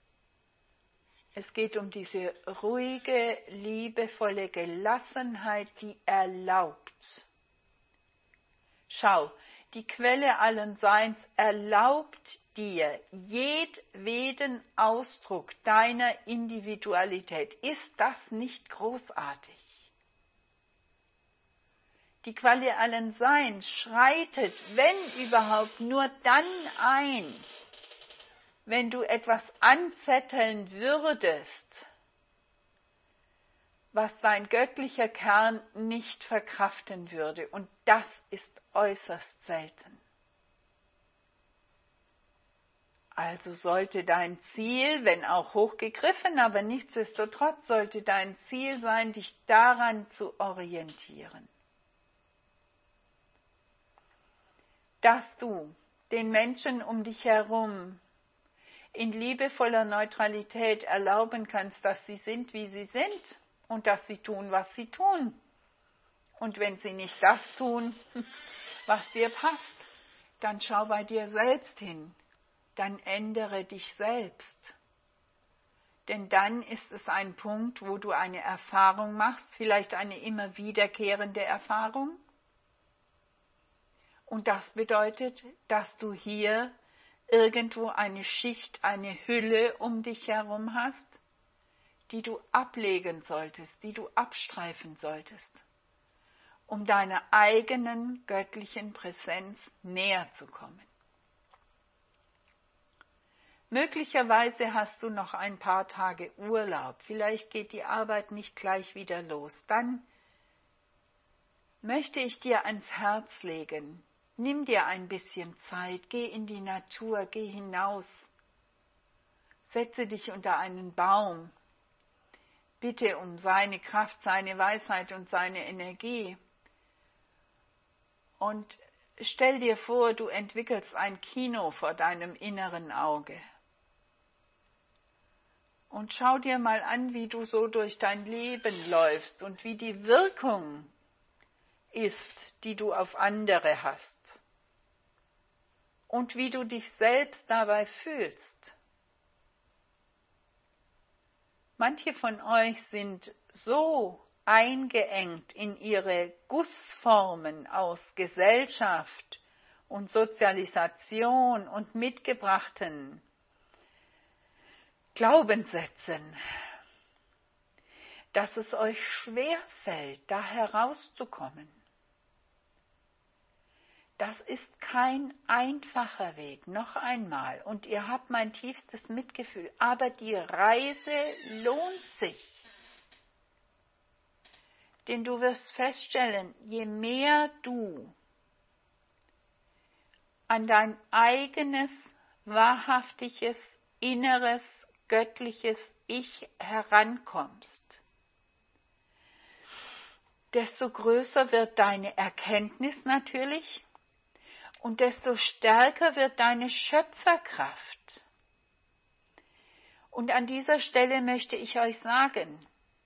Es geht um diese ruhige, liebevolle Gelassenheit, die erlaubt. Schau, die Quelle allen Seins erlaubt dir jedweden Ausdruck deiner Individualität. Ist das nicht großartig? Die Quelle allen Seins schreitet, wenn überhaupt, nur dann ein, wenn du etwas anzetteln würdest, was dein göttlicher Kern nicht verkraften würde. Und das ist äußerst selten. Also sollte dein Ziel, wenn auch hochgegriffen, aber nichtsdestotrotz sollte dein Ziel sein, dich daran zu orientieren. Dass du den Menschen um dich herum in liebevoller Neutralität erlauben kannst, dass sie sind, wie sie sind, und dass sie tun, was sie tun. Und wenn sie nicht das tun, was dir passt, dann schau bei dir selbst hin. Dann ändere dich selbst. Denn dann ist es ein Punkt, wo du eine Erfahrung machst, vielleicht eine immer wiederkehrende Erfahrung. Und das bedeutet, dass du hier irgendwo eine Schicht, eine Hülle um dich herum hast, die du ablegen solltest, die du abstreifen solltest, um deiner eigenen göttlichen Präsenz näher zu kommen. Möglicherweise hast du noch ein paar Tage Urlaub, vielleicht geht die Arbeit nicht gleich wieder los. Dann möchte ich dir ans Herz legen, Nimm dir ein bisschen Zeit, geh in die Natur, geh hinaus, setze dich unter einen Baum, bitte um seine Kraft, seine Weisheit und seine Energie und stell dir vor, du entwickelst ein Kino vor deinem inneren Auge. Und schau dir mal an, wie du so durch dein Leben läufst und wie die Wirkung ist, die du auf andere hast. Und wie du dich selbst dabei fühlst. Manche von euch sind so eingeengt in ihre Gussformen aus Gesellschaft und Sozialisation und mitgebrachten Glaubenssätzen, dass es euch schwerfällt, da herauszukommen. Das ist kein einfacher Weg, noch einmal. Und ihr habt mein tiefstes Mitgefühl. Aber die Reise lohnt sich. Denn du wirst feststellen, je mehr du an dein eigenes, wahrhaftiges, inneres, göttliches Ich herankommst, desto größer wird deine Erkenntnis natürlich. Und desto stärker wird deine Schöpferkraft. Und an dieser Stelle möchte ich euch sagen,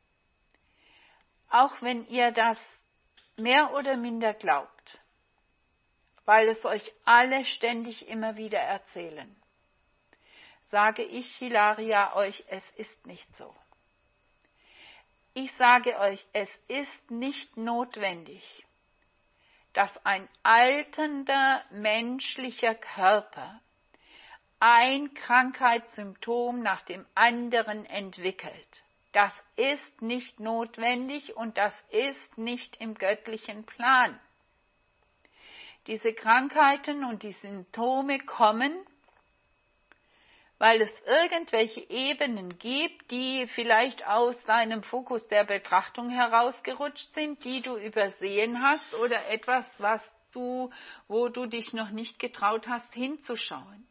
auch wenn ihr das mehr oder minder glaubt, weil es euch alle ständig immer wieder erzählen, sage ich, Hilaria, euch, es ist nicht so. Ich sage euch, es ist nicht notwendig, dass ein alternder menschlicher Körper ein Krankheitssymptom nach dem anderen entwickelt. Das ist nicht notwendig und das ist nicht im göttlichen Plan. Diese Krankheiten und die Symptome kommen, weil es irgendwelche Ebenen gibt, die vielleicht aus deinem Fokus der Betrachtung herausgerutscht sind, die du übersehen hast oder etwas, wo du dich noch nicht getraut hast, hinzuschauen.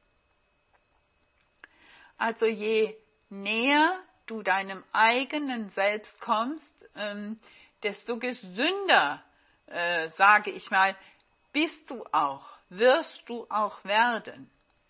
Also je näher du deinem eigenen Selbst kommst, desto gesünder, sage ich mal, wirst du auch werden.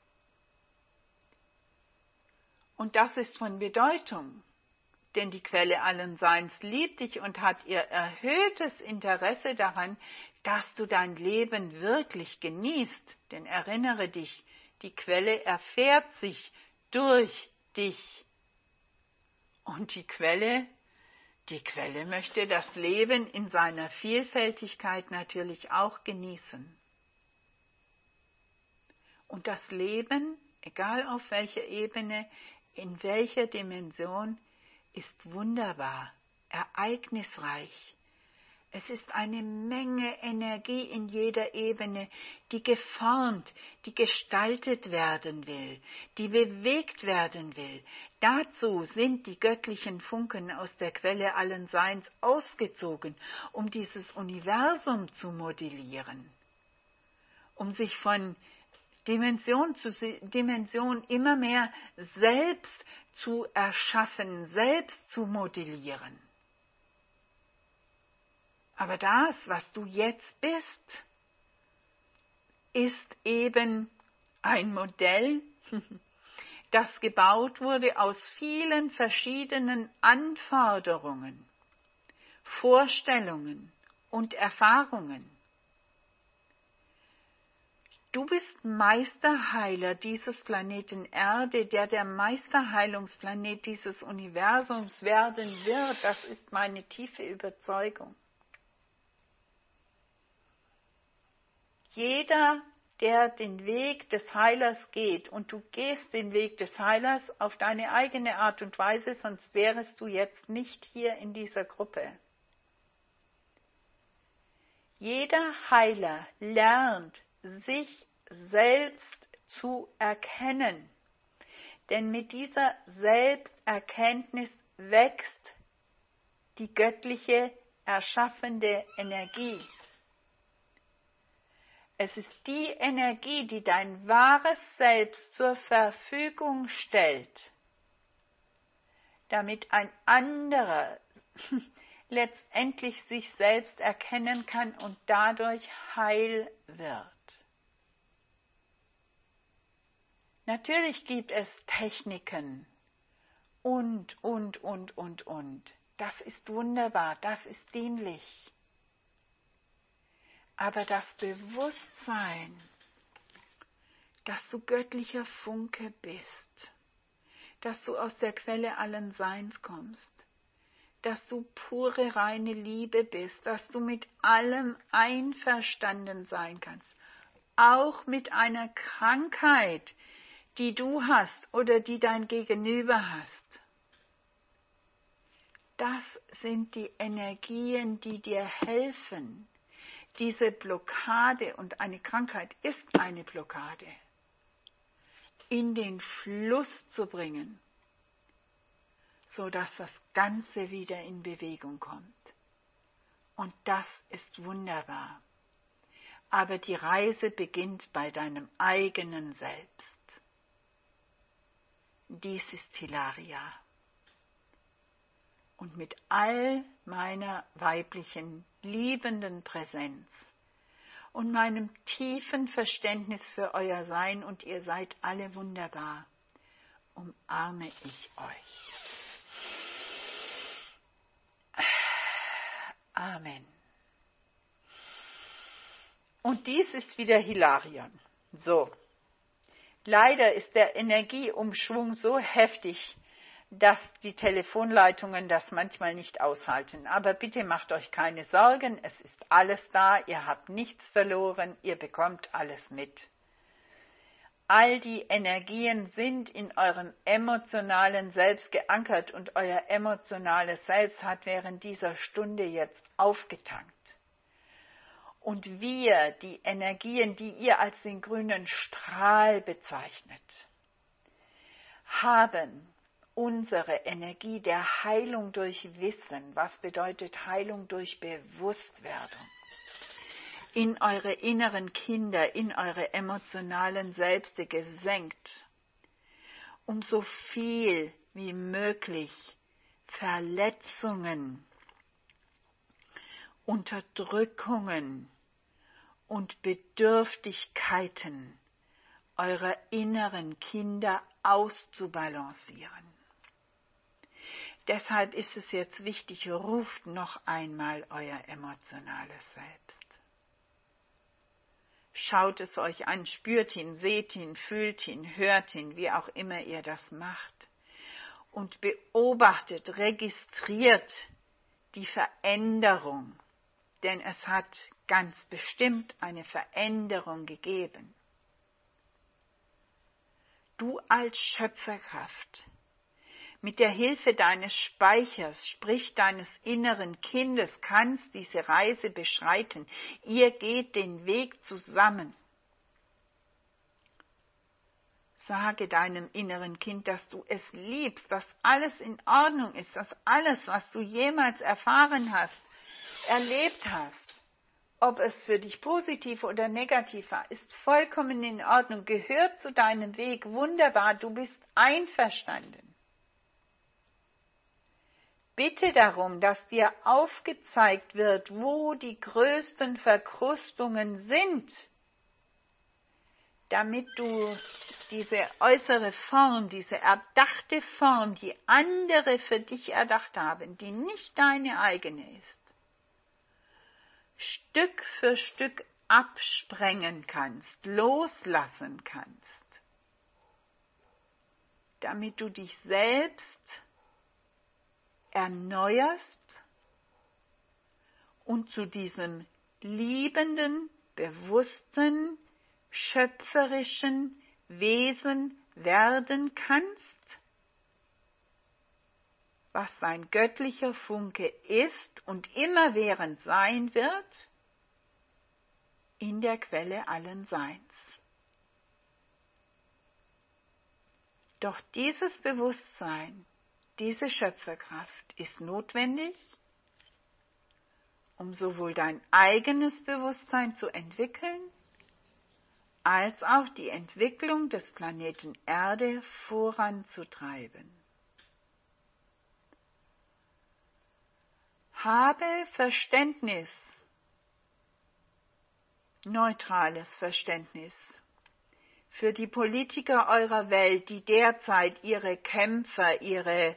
Und das ist von Bedeutung, denn die Quelle allen Seins liebt dich und hat ihr erhöhtes Interesse daran, dass du dein Leben wirklich genießt. Denn erinnere dich, die Quelle erfährt sich durch dich. Und die Quelle möchte das Leben in seiner Vielfältigkeit natürlich auch genießen. Und das Leben, egal auf welcher Ebene, in welcher Dimension, ist wunderbar, ereignisreich. Es ist eine Menge Energie in jeder Ebene, die geformt, die gestaltet werden will, die bewegt werden will. Dazu sind die göttlichen Funken aus der Quelle allen Seins ausgezogen, um dieses Universum zu modellieren, um sich von Dimension zu Dimension immer mehr selbst zu erschaffen, selbst zu modellieren. Aber das, was du jetzt bist, ist eben ein Modell, das gebaut wurde aus vielen verschiedenen Anforderungen, Vorstellungen und Erfahrungen. Du bist Meisterheiler dieses Planeten Erde, der Meisterheilungsplanet dieses Universums werden wird. Das ist meine tiefe Überzeugung. Jeder, der den Weg des Heilers geht, und du gehst den Weg des Heilers auf deine eigene Art und Weise, sonst wärest du jetzt nicht hier in dieser Gruppe. Jeder Heiler lernt, sich selbst zu erkennen. Denn mit dieser Selbsterkenntnis wächst die göttliche, erschaffende Energie. Es ist die Energie, die dein wahres Selbst zur Verfügung stellt, damit ein anderer letztendlich sich selbst erkennen kann und dadurch heil wird. Natürlich gibt es Techniken und. Das ist wunderbar, das ist dienlich. Aber das Bewusstsein, dass du göttlicher Funke bist, dass du aus der Quelle allen Seins kommst, dass du pure, reine Liebe bist, dass du mit allem einverstanden sein kannst, auch mit einer Krankheit, die du hast oder die dein Gegenüber hast. Das sind die Energien, die dir helfen, diese Blockade, und eine Krankheit ist eine Blockade, in den Fluss zu bringen, sodass das Ganze wieder in Bewegung kommt. Und das ist wunderbar. Aber die Reise beginnt bei deinem eigenen Selbst. Dies ist Hilaria. Und mit all meiner weiblichen, liebenden Präsenz und meinem tiefen Verständnis für euer Sein, und ihr seid alle wunderbar, umarme ich euch. Amen. Und dies ist wieder Hilarion. So. Leider ist der Energieumschwung so heftig, dass die Telefonleitungen das manchmal nicht aushalten. Aber bitte macht euch keine Sorgen, es ist alles da, ihr habt nichts verloren, ihr bekommt alles mit. All die Energien sind in eurem emotionalen Selbst geankert und euer emotionales Selbst hat während dieser Stunde jetzt aufgetankt. Und wir, die Energien, die ihr als den grünen Strahl bezeichnet, haben unsere Energie der Heilung durch Wissen. Was bedeutet Heilung durch Bewusstwerdung? In eure inneren Kinder, in eure emotionalen Selbste gesenkt, um so viel wie möglich Verletzungen, Unterdrückungen und Bedürftigkeiten eurer inneren Kinder auszubalancieren. Deshalb ist es jetzt wichtig, ruft noch einmal euer emotionales Selbst. Schaut es euch an, spürt ihn, seht ihn, fühlt ihn, hört ihn, wie auch immer ihr das macht. Und beobachtet, registriert die Veränderung, denn es hat ganz bestimmt eine Veränderung gegeben. Du als Schöpferkraft, mit der Hilfe deines Speichers, sprich deines inneren Kindes, kannst diese Reise beschreiten. Ihr geht den Weg zusammen. Sage deinem inneren Kind, dass du es liebst, dass alles in Ordnung ist, dass alles, was du jemals erfahren hast, erlebt hast, ob es für dich positiv oder negativ war, ist vollkommen in Ordnung, gehört zu deinem Weg, wunderbar, du bist einverstanden. Bitte darum, dass dir aufgezeigt wird, wo die größten Verkrustungen sind, damit du diese äußere Form, diese erdachte Form, die andere für dich erdacht haben, die nicht deine eigene ist, Stück für Stück absprengen kannst, loslassen kannst, damit du dich selbst erneuerst und zu diesem liebenden, bewussten, schöpferischen Wesen werden kannst, was dein göttlicher Funke ist und immerwährend sein wird, in der Quelle allen Seins. Doch dieses Bewusstsein, diese Schöpferkraft ist notwendig, um sowohl dein eigenes Bewusstsein zu entwickeln, als auch die Entwicklung des Planeten Erde voranzutreiben. Habe Verständnis, neutrales Verständnis für die Politiker eurer Welt, die derzeit ihre Kämpfer, ihre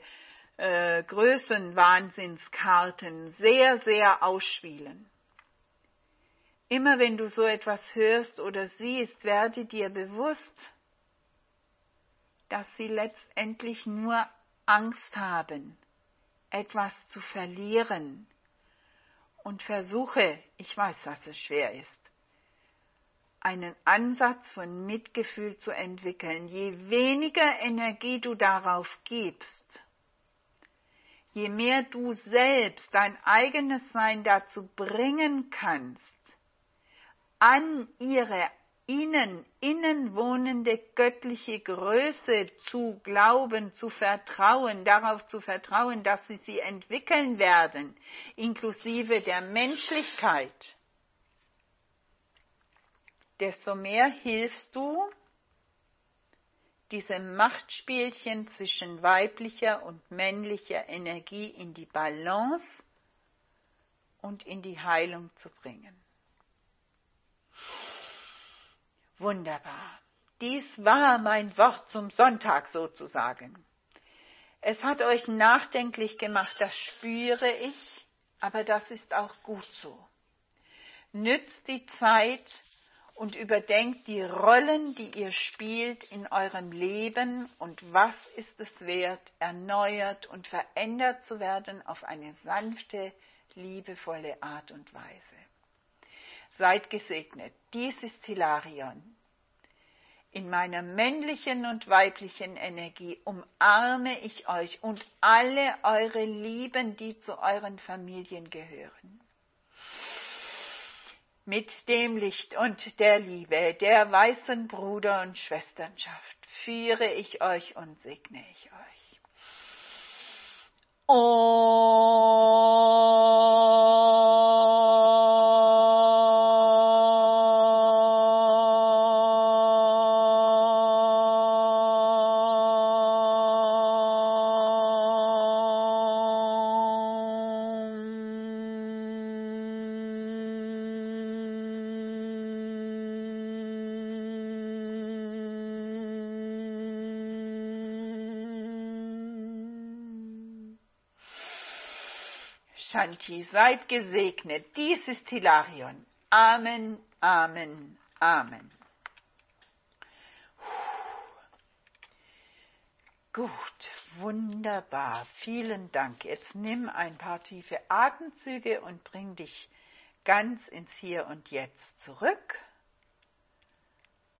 Größenwahnsinnskarten sehr, sehr ausspielen. Immer wenn du so etwas hörst oder siehst, werde dir bewusst, dass sie letztendlich nur Angst haben, etwas zu verlieren. Und versuche, ich weiß, dass es schwer ist, einen Ansatz von Mitgefühl zu entwickeln. Je weniger Energie du darauf gibst, je mehr du selbst dein eigenes Sein dazu bringen kannst, an ihre innen wohnende göttliche Größe zu glauben, zu vertrauen, darauf zu vertrauen, dass sie entwickeln werden, inklusive der Menschlichkeit, desto mehr hilfst du, diese Machtspielchen zwischen weiblicher und männlicher Energie in die Balance und in die Heilung zu bringen. Wunderbar. Dies war mein Wort zum Sonntag sozusagen. Es hat euch nachdenklich gemacht, das spüre ich, aber das ist auch gut so. Nützt die Zeit und überdenkt die Rollen, die ihr spielt in eurem Leben und was ist es wert, erneuert und verändert zu werden auf eine sanfte, liebevolle Art und Weise. Seid gesegnet. Dies ist Hilarion. In meiner männlichen und weiblichen Energie umarme ich euch und alle eure Lieben, die zu euren Familien gehören. Mit dem Licht und der Liebe, der weißen Bruder- und Schwesternschaft führe ich euch und segne ich euch. Shanti, seid gesegnet. Dies ist Hilarion. Amen, Amen, Amen. Gut, wunderbar. Vielen Dank. Jetzt nimm ein paar tiefe Atemzüge und bring dich ganz ins Hier und Jetzt zurück.